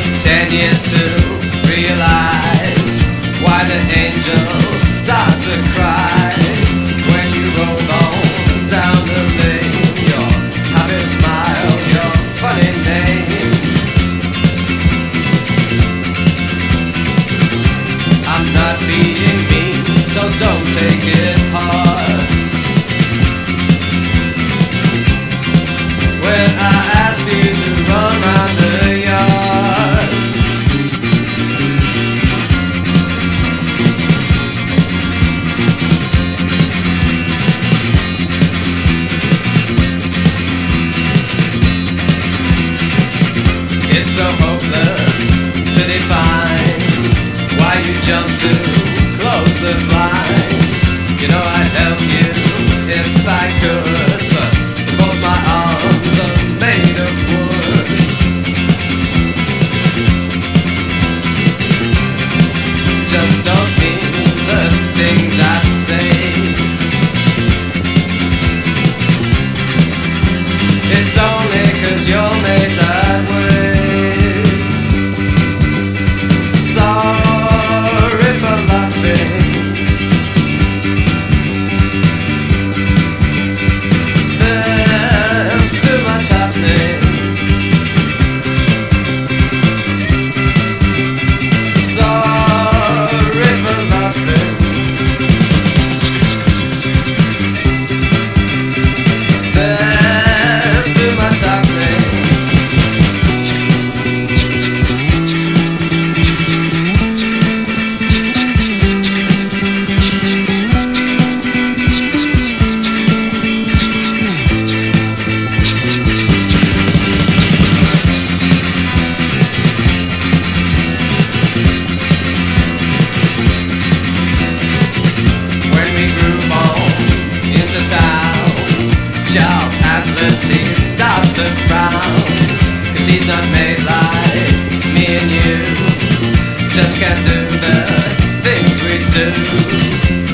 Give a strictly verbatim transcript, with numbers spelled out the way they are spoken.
ten years to realize why the angels start to cry when you roll on down the lane. Your happy smile, your funny name. I'm not being mean, so don't take it hard. When I ask you to run round the yard, it's so hopeless to define why you jump to close the blinds. You know I'd help you if I could, but both my arms are made of wood. Just don't mean the things I say. It's only 'cause you're made that way. Sorry for laughing. There's too much happening. Sorry for laughing. There's too much happening. Charles Atlas, he starts to frown, 'cause he's not made like me and you. Just can't do the things we do.